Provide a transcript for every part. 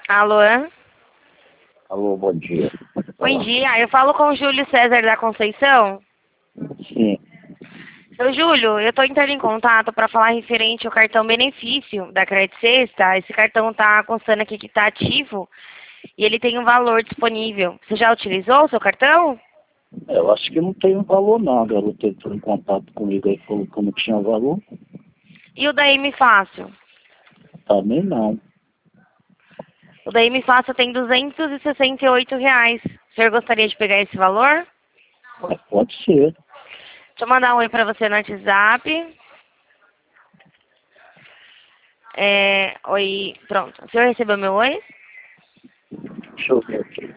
Alô? Alô, bom dia. Bom dia, eu falo com o Júlio César da Conceição. Sim. Seu Júlio, eu estou entrando em contato para falar referente ao cartão benefício da Crédito Sexta. Esse cartão está constando aqui que está ativo e ele tem um valor disponível. Você já utilizou o seu cartão? Eu acho que não tem um valor não. A garota entrou em contato comigo aí, falou que não tinha valor. E o da M Fácil? Também não. O da M Fácil tem R$ 268. O senhor gostaria de pegar esse valor? Mas pode ser. Deixa eu mandar um oi para você no WhatsApp. Oi, pronto. O senhor recebeu meu oi? Deixa eu ver aqui.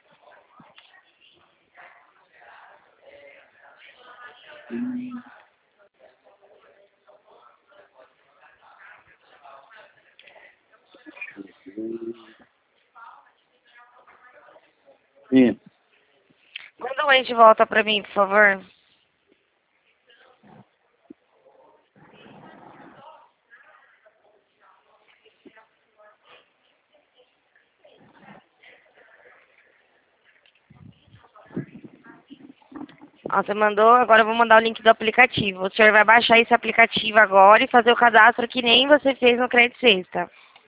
Sim. Manda um oi de volta para mim, por favor. Ó, você mandou, agora eu vou mandar o link do aplicativo. O senhor vai baixar esse aplicativo agora e fazer o cadastro que nem você fez no Crédito Sexta.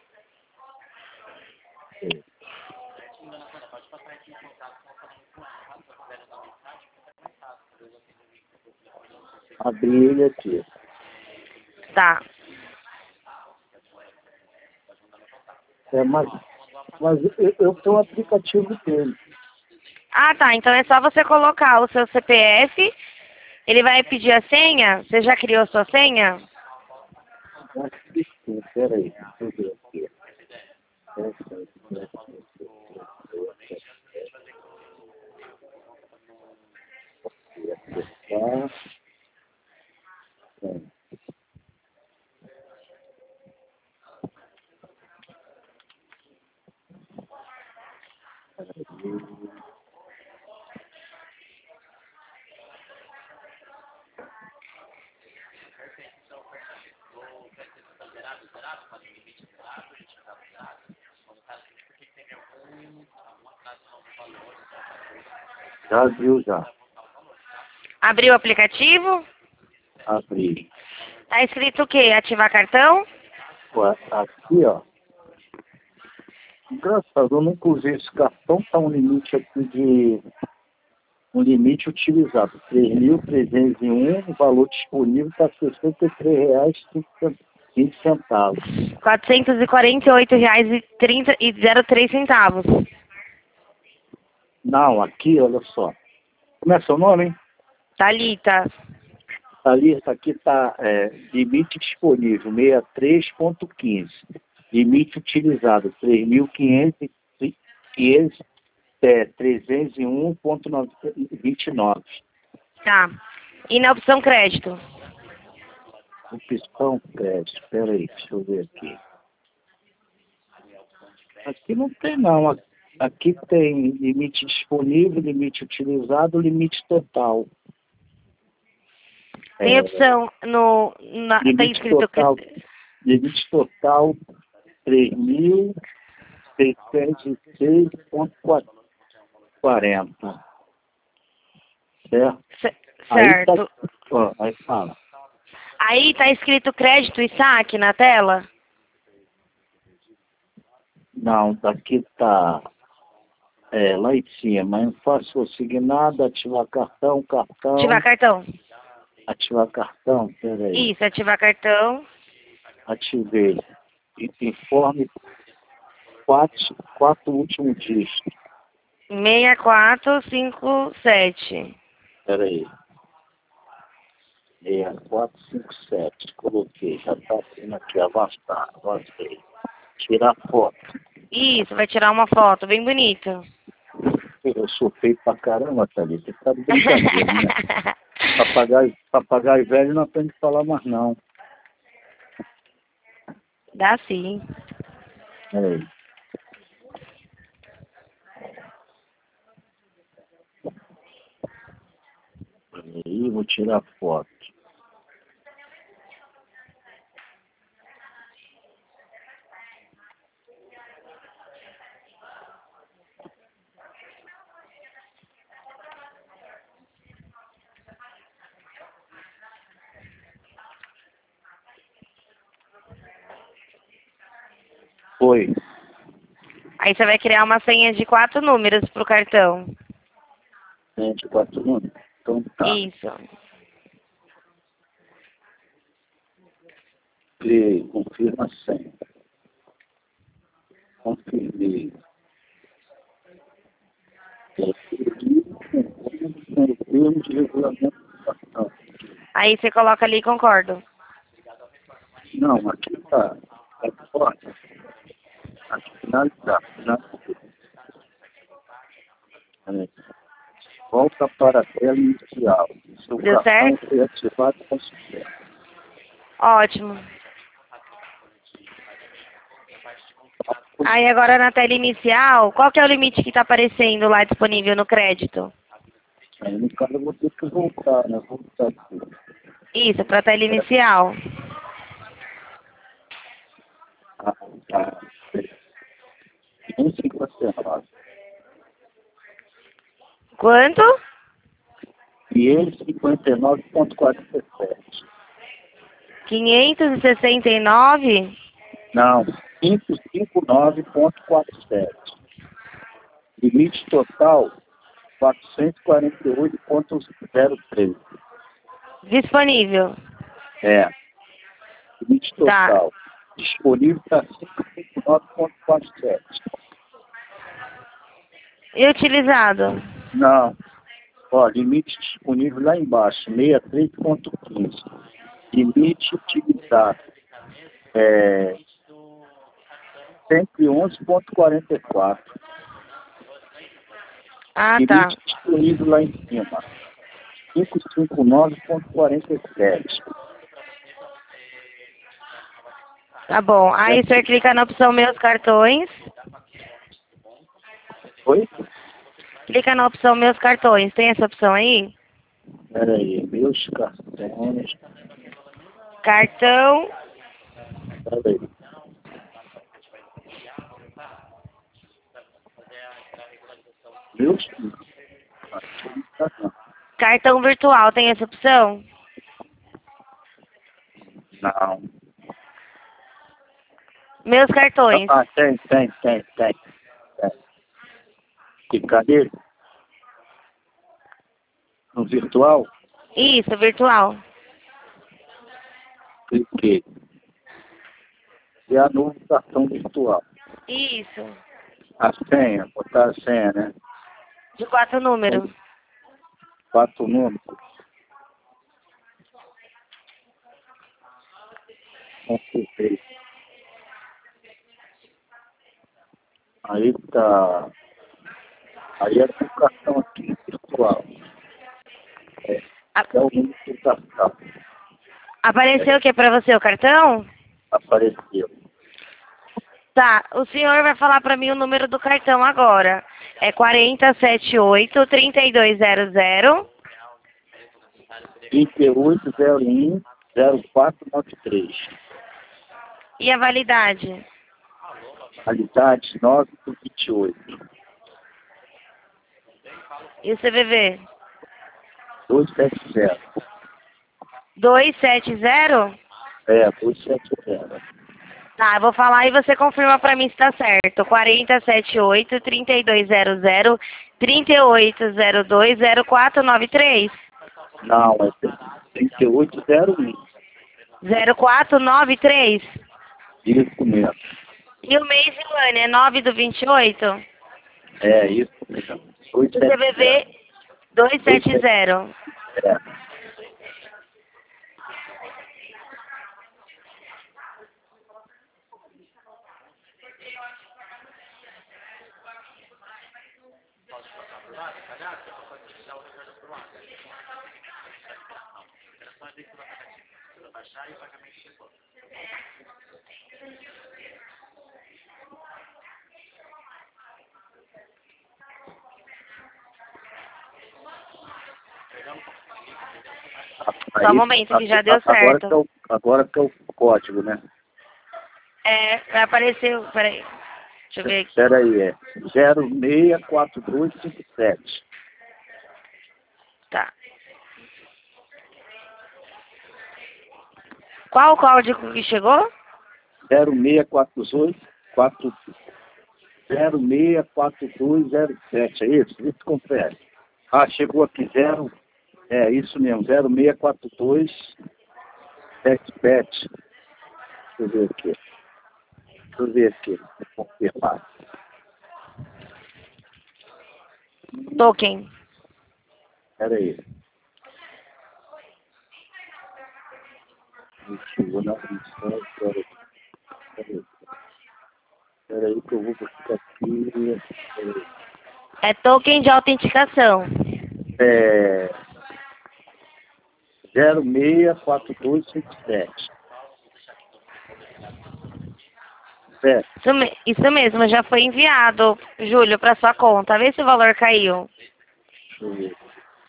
Abri ele aqui. Tá. Mas eu tenho o aplicativo dele. Ah, tá. Então é só você colocar o seu CPF. Ele vai pedir a senha. Você já criou sua senha? Acho que sim. Peraí. Deixa eu ver aqui. Tá. Sim. Já viu, já. Abriu o aplicativo? Abri. Tá escrito o quê? Ativar cartão? Ué, aqui, ó. Engraçado, eu nunca usei esse cartão, tá um limite aqui de... Um limite utilizado, 3.301, o valor disponível está R$ 63,20. R$ 448,03. Não, aqui, olha só. Como é seu nome, hein? Thalita. Ali, isso aqui está limite disponível, 63,15. Limite utilizado, 301,29. Tá. E na opção crédito? Opção crédito, espera aí, deixa eu ver aqui. Aqui não tem não, aqui tem limite disponível, limite utilizado, limite total. Tem opção no... tá Limite escrito... total, limite total 3.606,40. Certo? Certo. Aí fala. Aí tá escrito crédito e saque na tela? Não, daqui tá lá em cima. Eu faço assignado, ativar cartão. Ativar cartão. Ativar cartão, peraí. Isso, ativar cartão. Ativei. Informe quatro últimos dígitos. 6457. Peraí. 6457. Coloquei. Já está sendo aqui. Avançar. Avancei. Tirar foto. Isso, vai tirar uma foto bem bonita. Eu sou feio pra caramba, Thalita. Você tá de brincadeira, né? Papagaio velho não tem que falar mais, não. Dá sim. Peraí. Peraí, vou tirar foto. Foi. Aí você vai criar uma senha de 4 números pro cartão. 24 números. Então tá. Isso. Criei, confirma a senha. Confirmei. No termo de regulamento do cartão. Aí você coloca ali, concordo. Não, aqui tá. Tá fora. Aqui finalizar. Volta para a tela inicial. Seu Deu cartão certo? foi ativado com sucesso. Ótimo. Aí agora na tela inicial, qual que é o limite que está aparecendo lá disponível no crédito? Aí no caso eu vou ter que voltar, né? Voltar aqui. Isso, para a tela inicial. Ah, tá. 1,59. Quanto? 559,47. 569? Não, 559,47. Limite total, 448,03. Disponível. É, limite Tá. total. Disponível para 559,47. E utilizado? Não, ó, limite disponível lá embaixo, 63,15. Limite utilizado, 111,44. Ah, Limite tá. disponível lá em cima, 559,47. Tá bom. Aí você clica na opção Meus Cartões. Oi? Clica na opção Meus Cartões. Tem essa opção aí? Espera aí, meus cartões. Cartão. Espera aí. Meus cartões. Cartão virtual. Tem essa opção? Não. Meus cartões. Ah, tem. E cadê? No virtual? Isso, virtual. Cliquei. E a novo cartão virtual. Isso. A senha, botar a senha, né? De 4 números. 4 números. Confirmei. Aí tá. Aí é o cartão aqui virtual. A- É o número do cartão. Apareceu o que pra você? O cartão? Apareceu. Tá. O senhor vai falar pra mim o número do cartão agora. É 4078-3200. 3801-0493. E a validade? Validade 9/28. E o CVV? 270. 270? 270. Tá, eu vou falar e você confirma pra mim se tá certo. 4078-3200, 3802-0493. Não, é 3801. 0493? Isso mesmo. E o mês e o ano é 9 do 28? É, isso mesmo. O CVV 270. É. Só um momento, que já deu certo. Agora que é o código, né? É, vai aparecer. Peraí. Deixa eu ver aqui. Espera aí, é 064257. Tá. Qual o código que chegou? 0642 064207, é isso? Isso confere. Ah, chegou aqui, é isso mesmo, 064277. Deixa eu ver aqui, vou confirmar. Token. Espera aí. Chegou na missão, espera aí que eu vou buscar aqui. É token de autenticação. 064257. Certo. Isso mesmo, já foi enviado, Júlio, para sua conta. Vê se o valor caiu. Deixa eu ver.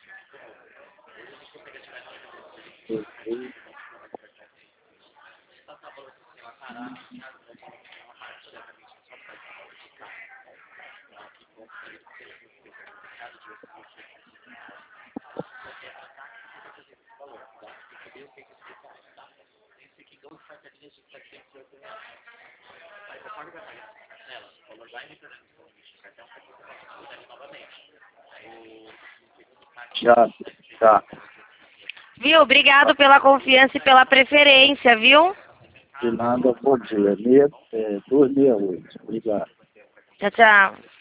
Já, tá. Viu? Obrigado pela confiança e pela preferência, viu? De nada, bom dia. 268. Obrigado. Tchau, tchau.